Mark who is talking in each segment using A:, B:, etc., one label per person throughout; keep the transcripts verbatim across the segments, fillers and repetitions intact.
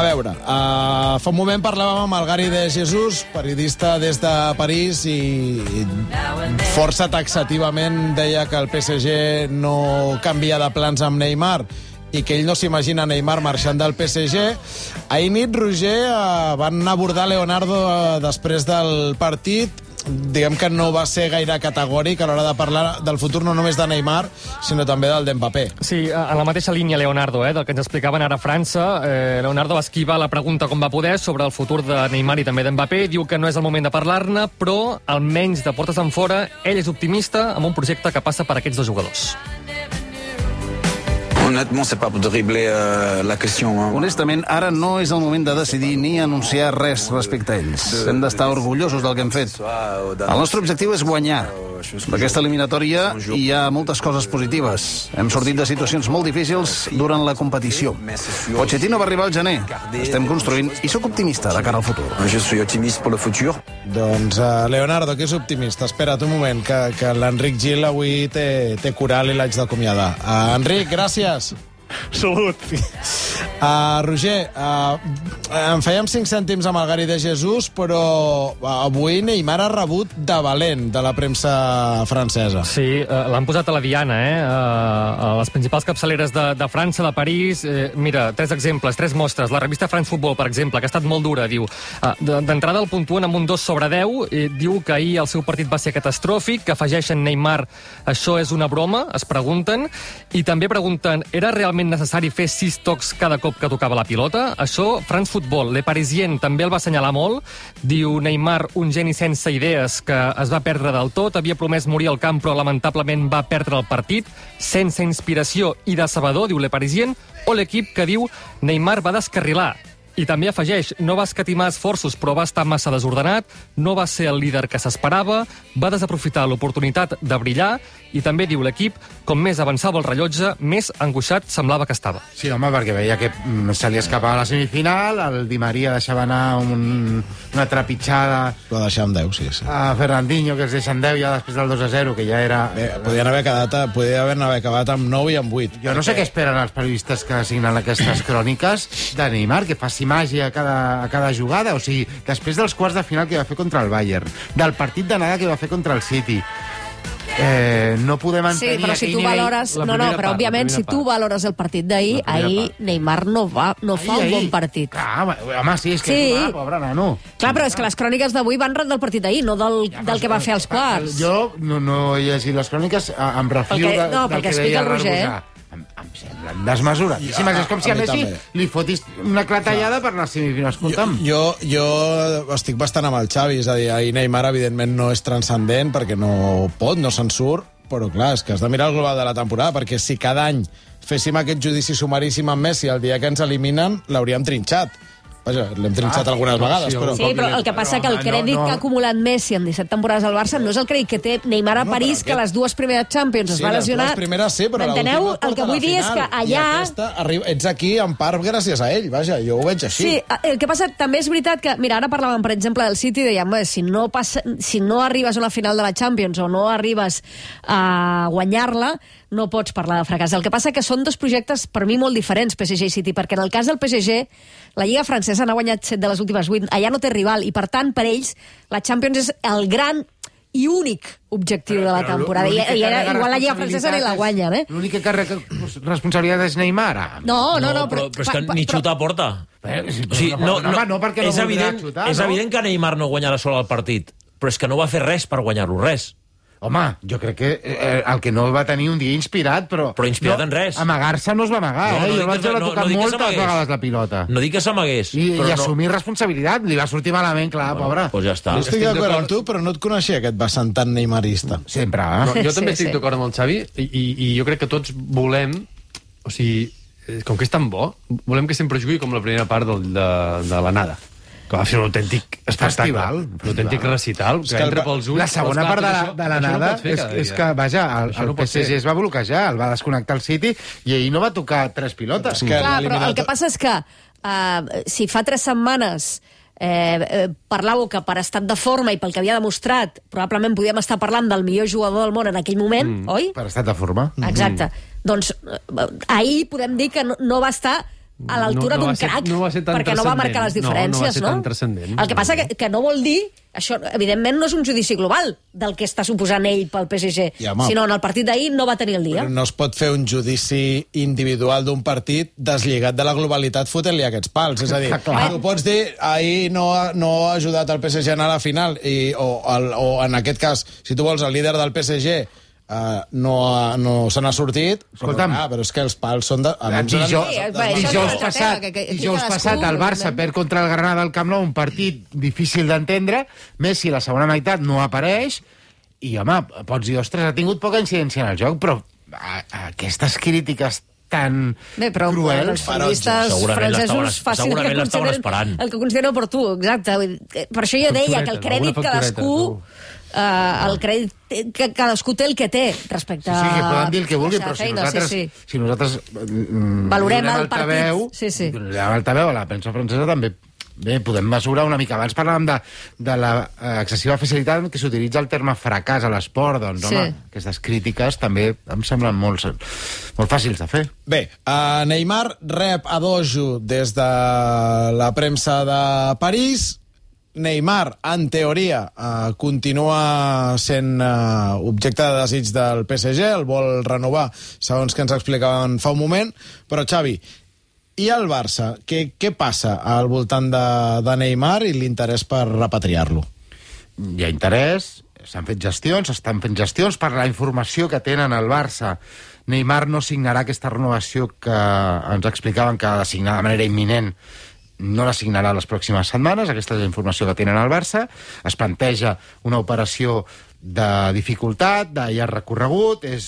A: A veure, uh, fa un moment parlàvem amb el Gary de Jesús, periodista des de París, i força taxativament deia que el P S G no canvia de plans amb Neymar i que ell no s'imagina Neymar marxant del P S G. Ahir nit, Roger, uh, van abordar Leonardo uh, després del partit. Diguem que no va ser gaire categòric a l'hora de parlar del futur no només de Neymar, sinó també del d'Mbappé.
B: Sí, en la mateixa línia, Leonardo, eh, del que ens explicaven ara a França. Eh, Leonardo va esquivar la pregunta com va poder sobre el futur de Neymar i també d'Mbappé. Diu que no és el moment de parlar-ne, però almenys de portes enfora, ell és optimista amb un projecte que passa per aquests dos jugadors.
C: Honnêtement, c'est pas pour dribbler euh, la question. Hein.
D: Honestament, ara no és el moment de decidir ni anunciar res respecte a ells. Hem d'estar orgullosos del que hem fet. El nostre objectiu és guanyar. D'aquesta eliminatòria hi ha moltes coses positives. Hem sortit de situacions molt difícils durant la competició. Pochettino va arribar al gener. Estem construint i sóc optimista de cara al futur.
C: Je suis optimiste pour le futur.
A: Doncs, uh, Leonardo, que és optimista. Espera't un moment, que, que l'Enric Gil avui té, té coral i l'haig d'acomiadar. Uh, Enric, gràcies.
E: Salut.
A: Uh, Roger, uh, en fèiem cinc cèntims amb el Gary de Jesús, però avui Neymar ha rebut de valent de la premsa francesa.
B: Sí, uh, l'han posat a la diana, eh? Uh, a les principals capçaleres de, de França, de París. Eh, mira, tres exemples, tres mostres. La revista France Football, per exemple, que ha estat molt dura, diu. Uh, D'entrada el puntuen amb un dos sobre deu. Eh, diu que ahir el seu partit va ser catastròfic, que afegeixen Neymar, això és una broma, es pregunten. I també pregunten, era realment necessari fer sis tocs cada cop que tocava la pilota? Això, France Football, Le Parisien també el va assenyalar molt. Diu Neymar, un geni sense idees que es va perdre del tot, havia promès morir al camp però lamentablement va perdre el partit, sense inspiració i decebedor, diu Le Parisien, o l'equip que diu Neymar va descarrilar. I també afegeix, no va escatimar esforços però va estar massa desordenat, no va ser el líder que s'esperava, va desaprofitar l'oportunitat de brillar i també diu l'equip, com més avançava el rellotge, més angoixat semblava que estava.
F: Sí, home, perquè veia que se li escapava a la semifinal, el Di Maria deixava anar un, una trepitjada...
A: Va deixar amb deu, sí, sí.
F: A Fernandinho, que es deixa en deu ja després del dos a zero, que ja era...
A: Bé, podien haver quedat, podien haver acabat amb nou i amb vuit.
F: Jo no sé què esperen els periodistes que signen aquestes cròniques de Neymar, que faci màgia a cada, a cada jugada. O sigui, després dels quarts de final que va fer contra el Bayern, del partit d'anada que va fer contra el City, Eh, no podem mantenir...
G: Sí, però si tu valores... No, no, però òbviament, si tu valores el partit d'ahir, ahir Neymar no, va, no fa un bon partit.
F: Clar, home, sí, és que
G: sí.
F: és una pobre nano.
G: Clar, però és que les cròniques d'avui van del partit d'ahir, no del, ja, del que va fer als quarts.
F: Jo no, no he llegit les cròniques, em refio
G: perquè,
F: de,
G: no,
F: del que deia l'Argosà. Em, em semblen desmesuradíssimes. Ja, és com si a, a Messi li fotis una clatellada per les semifinals. Escolta'm.
A: Jo, jo, jo estic bastant amb el Xavi, és a dir, ahir Neymar evidentment no és transcendent perquè no pot, no se'n surt, però clar, és que has de mirar el global de la temporada, perquè si cada any féssim aquest judici sumaríssim amb Messi el dia que ens eliminen, l'hauríem trinxat. Vaja, l'hem trinxat ah, algunes vegades, però...
G: Sí, però el que passa que el crèdit no, no. que ha acumulat Messi en disset temporades al Barça no és el crèdit que té Neymar a París, no, que les dues primeres Champions
A: sí,
G: es va lesionar.
A: Les primeres sí, però
G: enteneu? El que vull dir és que allà...
A: I aquesta, arriba, ets aquí en part gràcies a ell, vaja, jo ho veig així.
G: Sí, el que passa també és veritat que... Mira, ara parlàvem, per exemple, del City i dèiem, si no, passa, si no arribes a una final de la Champions o no arribes a guanyar-la, no pots parlar de fracàs. El que passa que són dos projectes, per mi, molt diferents, P S G i City, perquè en el cas del P S G, la Lliga Francesa n'ha guanyat set de les últimes vuit, allà no té rival, i per tant, per ells, la Champions és el gran i únic objectiu però, de la temporada. I, i era, igual la Lliga Francesa ni la guanyen, eh?
F: L'única càrrega responsabilitat és Neymar.
G: No, no, no.
H: Però, però, però és que ni xutar porta.
F: Però, o sigui, no, no, no, no, perquè no
H: és evident,
F: xutar,
H: és
F: no?
H: evident que Neymar no guanyarà sol el partit, però és que no va fer res per guanyar-lo, res.
F: Home, jo crec que eh, el que no va tenir un dia inspirat, però...
H: Però inspirat
F: no,
H: en res.
F: Amagar-se no es va amagar,
H: no,
F: eh?
H: No
F: jo vaig veure
H: no,
F: tocar
H: no
F: moltes vegades la pilota.
H: No dic que s'amagués.
F: I,
H: però
F: i
H: no...
F: assumir responsabilitat. Li va sortir malament, clar,
H: bueno,
F: pobre.
H: Doncs ja està.
A: Jo estic d'acord amb tu, però no et coneixia aquest vessant tan neymarista.
F: Sempre, eh?
E: No, jo també
G: sí,
E: estic
G: sí.
E: d'acord amb el Xavi i, i, i jo crec que tots volem... O sigui, com que és tan bo, volem que sempre jugui com la primera part del, de, de la nada. Que va fer un autèntic espectacle, un autèntic recital, que, que entra pels ulls.
F: La segona part de la, de la nada no és, és que, vaja, el, el P S G es va bloquejar, el va desconnectar el City i ahir no va tocar tres pilotes.
G: Que Clar, però el que passa és que uh, si fa tres setmanes eh, eh, parlàveu que per estat de forma i pel que havia demostrat probablement podíem estar parlant del millor jugador del món en aquell moment, mm. oi?
F: Per estat de forma.
G: Exacte. Mm. Doncs eh, ahir podem dir que no, no va estar a l'altura
E: no, no
G: d'un
E: va ser-
G: crac,
E: no va ser tan
G: perquè no va marcar les
E: transcendent. No, no va
G: diferències,
E: ser
G: no?
E: tan transcendent.
G: El que passa que, que no vol dir, això evidentment no és un judici global del que està suposant ell pel P S G,
A: I, home,
G: sinó en el partit d'ahir no va tenir el dia.
A: Però no es pot fer un judici individual d'un partit deslligat de la globalitat fotent-li aquests pals. És a dir, tu pots dir ahir no, ha- no ha ajudat el P S G a anar a la final i, o, el, o en aquest cas, si tu vols, el líder del P S G Uh, no, ha- no se n'ha sortit.
F: Escolta'm.
A: Però, ah, però és que els pals són de... a mi em sonen
F: Dijous,
G: Sí,
A: de-
G: eh,
A: de-
G: bé,
A: de-
G: això
F: dijous
G: és una
F: passat,
G: teva, que- que-
F: dijous
G: cadascú,
F: passat el Barça
G: evidentment.
F: perd contra el Granada al Camp Nou, un partit difícil d'entendre. Messi a la segona meitat no apareix i, home, pots dir, ostres, ha tingut poca incidència en el joc, però a, a aquestes crítiques tan
G: Bé, però
F: cruels...
G: els periodistes
H: Segurament
G: francesos
H: l'estaven-
G: facin el
H: segurament
G: que
H: l'estaven
G: consideren-
H: esperant.
G: el que consideren oportú, exacte. Vull dir, que- Per això jo deia que el
E: Factureta,
G: crèdit
E: alguna factureta,
G: cadascú...
E: segur.
G: Uh, el crèdit que cadascú té el que té respecte
F: Sí, sí, que poden dir el que vulguin,
G: a
F: però
G: la
F: si
G: feina,
F: nosaltres,
G: sí, sí.
F: si nosaltres mm,
G: Valorem
F: donem
G: el partit.
F: altaveu,
G: Sí, sí.
F: donem altaveu a la premsa francesa també. Bé, podem mesurar una mica. Abans parlàvem de, de l'excessiva facilitat que s'utilitza el terme fracàs a l'esport. Doncs,
G: Sí.
F: home, aquestes crítiques també em semblen molt, molt fàcils de fer.
A: Bé, uh, Neymar rep a dojo des de la premsa de París. Neymar, en teoria, uh, continua sent uh, objecte de desig del P S G, el vol renovar, segons que ens explicaven fa un moment. Però, Xavi, i el Barça? Què, què passa al voltant de, de Neymar i l'interès per repatriar-lo?
F: Hi ha interès, s'han fet gestions, estan fent gestions per la informació que tenen al Barça. Neymar no signarà aquesta renovació que ens explicaven que ha de signar de manera imminent. No la signarà les pròximes setmanes, aquesta és la informació que tenen al Barça. Es planteja una operació de dificultat, de llarg recorregut, és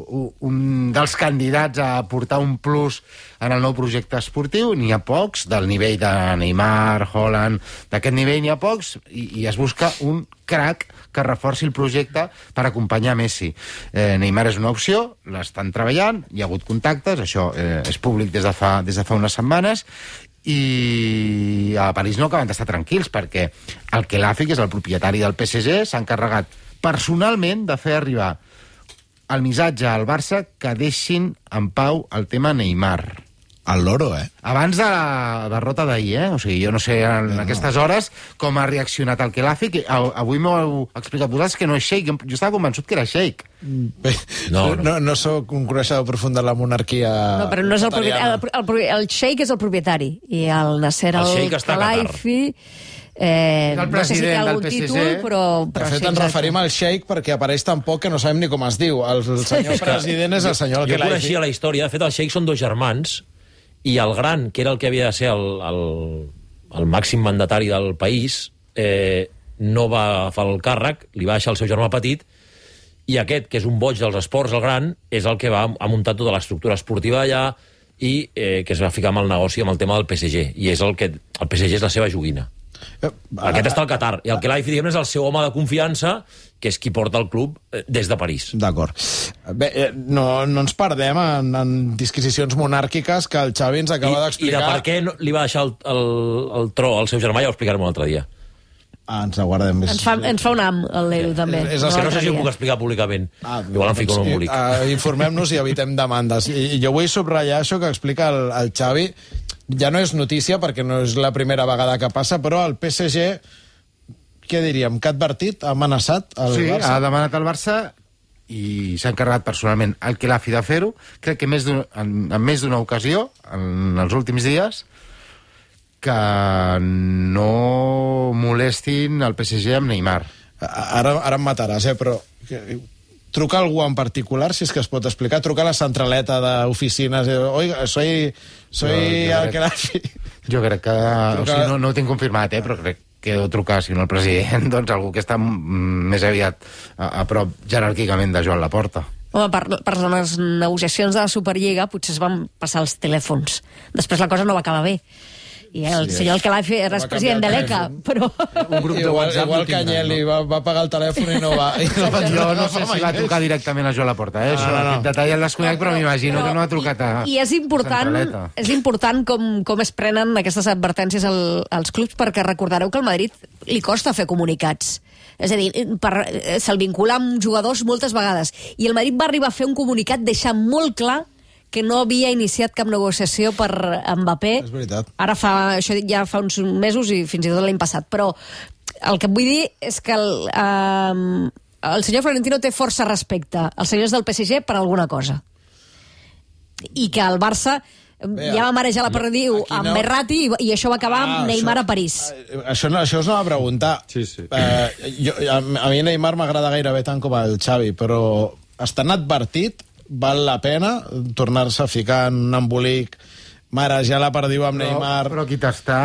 F: un dels candidats a portar un plus en el nou projecte esportiu. N'hi ha pocs, del nivell de Neymar, Haaland, d'aquest nivell n'hi ha pocs, i, i es busca un crack que reforci el projecte per acompanyar Messi. Eh, Neymar és una opció, l'estan treballant, hi ha hagut contactes, això eh, és públic des de fa, des de fa unes setmanes, i a París no acaben d'estar tranquils perquè el Khelafi, que és el propietari del P S G, s'ha encarregat personalment de fer arribar el missatge al Barça que deixin en pau el tema Neymar.
A: El loro, eh?
F: Abans de la derrota d'ahir, eh? O sigui, jo no sé en no, aquestes hores com ha reaccionat el Khelafi, que avui m'ho heu explicat vosaltres que no és Sheikh. Jo, jo estava convençut que era Sheikh.
A: Bé,
H: No,
A: no,
H: no.
A: no, no sóc un coneixedor profund de la monarquia
G: No, però no és el
A: qatariana.
G: propietari. El, el, el Sheikh és el propietari i el Nasser
H: El
G: el
H: Sheikh està a Qatar.
G: Khelaifi eh,
F: És el
G: no sé si té
F: president
G: algun
F: del P S G.
G: títol, però...
A: De
G: però
A: fet,
G: sí,
A: ens
G: exacte.
A: referim al Sheikh perquè apareix tan poc que no sabem ni com es diu. El, el senyor president és el senyor
H: Jo
A: Khelafi.
H: coneixia la història. De fet, els Sheikh són dos germans i el gran, que era el que havia de ser el, el, el màxim mandatari del país, eh, no va fer el càrrec, li va deixar el seu germà petit, i aquest, que és un boig dels esports, el gran, és el que va ha muntat tota l'estructura esportiva allà i eh, que es va ficar amb el negoci, amb el tema del P S G. I és el que... El P S G és la seva joguina. Aquest està al Qatar. I el Khelafi, diguem, és el seu home de confiança, que és qui porta el club eh, des de París.
A: D'acord. Bé, eh, no, no ens perdem en, en disquisicions monàrquiques que el Xavi ens
H: I,
A: acaba
H: I de
A: d'explicar.
H: per què no, li va deixar el, el, el tro al seu germà, ja ho explicarem un altre dia.
A: Ah, ens aguardem més.
G: Ens fa, ens fa un am, el Leo, també.
A: és el
H: És que no
G: l'altre
H: sé si ho
G: dia.
H: puc explicar públicament.
A: Ah,
H: Igual em fico en un
A: doncs,
H: embolic.
A: eh, informem-nos i evitem demandes. I, I jo vull subratllar això que explica el, el Xavi. Ja no és notícia, perquè no és la primera vegada que passa, però el P S G, què diríem, que ha advertit, ha amenaçat el
F: Sí,
A: Barça?
F: ha demanat al Barça i s'ha encarregat personalment el Khelafi de fer-ho. Crec que més d'un- en, en més d'una ocasió, en els últims dies, que no molestin el P S G amb Neymar.
A: Ara, ara em mataràs, eh, però... que- Truca algú en particular, si és que es pot explicar? Truca a la centraleta d'oficines. eh, Oiga, soy, soy
F: Jo- jo
A: el
F: crec-
A: Khelafi.
F: Jo crec que...
A: Truca-
F: O sigui, no, no ho tinc confirmat, eh, però crec que deu trucar, si no el president, doncs algú que està mm, més aviat a, a prop jeràrquicament de Joan Laporta.
G: Home, per, per les negociacions de la Superliga potser es van passar els telèfons. Després la cosa no va acabar bé. I el
A: Sí,
G: senyor Khelafi
A: va
G: és president de
A: canviar el
G: l'E C A,
A: telèfon.
G: però...
E: Un grup de
A: Igual,
E: WhatsApp
A: igual
E: no tindrà,
A: Canyeli
E: no?
A: va, va pagar el telèfon i no va... I no va
F: Jo no sé si va trucar directament a Joan Laporta, eh? Això,
A: no, no.
F: aquest detall el desconec, però m'imagino que no ha trucat a...
G: I, i és important,
F: Centraleta.
G: és important com, com es prenen aquestes advertències al, als clubs, perquè recordareu que al Madrid li costa fer comunicats. És a dir, per, se'l vincula amb jugadors moltes vegades. I el Madrid va arribar a fer un comunicat deixant molt clar que no havia iniciat cap negociació per Mbappé.
A: És veritat.
G: Ara fa, això ja fa uns mesos i fins i tot l'any passat, però el que et vull dir és que el, eh, el senyor Florentino té força respecte als senyors del P S G per alguna cosa. I que el Barça Bé, ja va marejar la perdiu amb no... Berratti i, i això va acabar ah, amb Neymar això, a París.
A: Això, no, això us anava a preguntar.
E: Sí, sí.
A: Eh, jo, a, a mi Neymar m'agrada gairebé tant com el Xavi, però estan advertit, val la pena tornar-se a ficar en un embolic, marejar la perdiu amb
F: però,
A: Neymar...
F: Però qui t'està...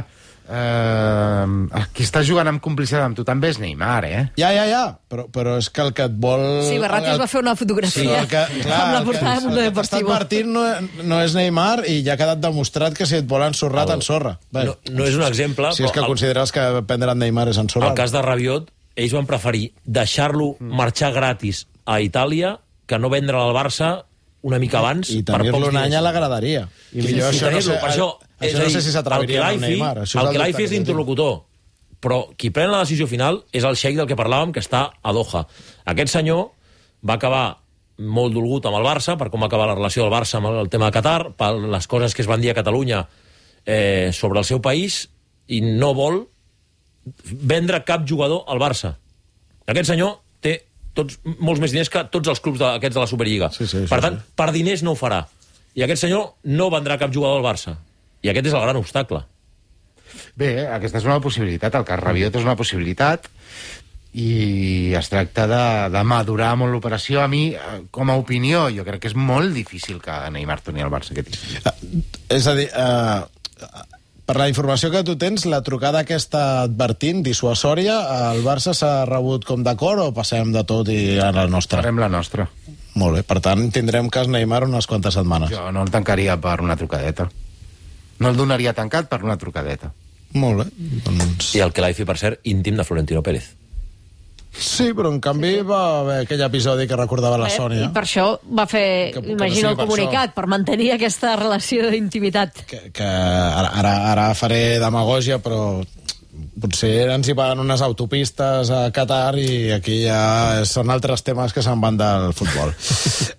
F: Eh, qui està jugant amb complicitat amb tu també és Neymar, eh?
A: Ja, ja, ja, però, però és que el que et vol...
G: Sí, Berratti es va fer una fotografia
A: sí, que, clar,
G: amb la portada de Mundo
A: El
G: Deportivo.
A: que advertint no, no és Neymar i ja ha quedat demostrat que si et vol ensorrar, t'ensorra.
H: No, no és un exemple...
A: Si és que
H: el,
A: consideres que prendre en Neymar és ensorrar.
H: El cas de Rabiot, ells van preferir deixar-lo marxar gratis a Itàlia que no vendre'l al Barça una mica abans
A: i
H: per pocs
A: tenir-lo un
H: diners.
A: any a la graderia.
H: I, I, jo, això no sé, per això,
A: això no sé si s'atreviria amb Neymar.
H: El que l'Aifi és l'interlocutor, però qui pren la decisió final és el xeic del que parlàvem, que està a Doha. Aquest senyor va acabar molt dolgut amb el Barça, per com va acabar la relació del Barça amb el tema de Qatar, per les coses que es van dir a Catalunya eh, sobre el seu país, i no vol vendre cap jugador al Barça. Aquest senyor té tots, molts més diners que tots els clubs d'aquests de la Superliga.
A: Sí, sí,
H: per
A: sí,
H: tant,
A: sí.
H: per diners no ho farà. I aquest senyor no vendrà cap jugador al Barça. I aquest és el gran obstacle.
F: Bé, aquesta és una possibilitat, el cas Rabiot és una possibilitat, i es tracta de, de madurar molt l'operació. A mi, com a opinió, jo crec que és molt difícil que Neymar torni al Barça aquest estiu.
A: Uh, és a dir, uh, per la informació que tu tens, la trucada aquesta advertint, dissuasòria, el Barça s'ha rebut com d'acord o passem de tot i a la nostra?
F: Farem la nostra.
A: Molt bé, per tant, tindrem cas Neymar unes quantes setmanes.
F: Jo no el tancaria per una trucadeta. No el donaria tancat per una trucadeta.
A: Molt bé. Doncs...
H: I el que l'Aifi, per cert, íntim de Florentino Pérez.
A: Sí, però en canvi va haver aquell episodi que recordava la Sònia.
G: I per això va fer,
A: que, que
G: imagino,
A: no
G: el comunicat, per, per mantenir aquesta relació d'intimitat.
A: Que, que ara, ara, ara faré demagògia, però potser ens hi van unes autopistes a Qatar i aquí ja són altres temes que se'n van del futbol.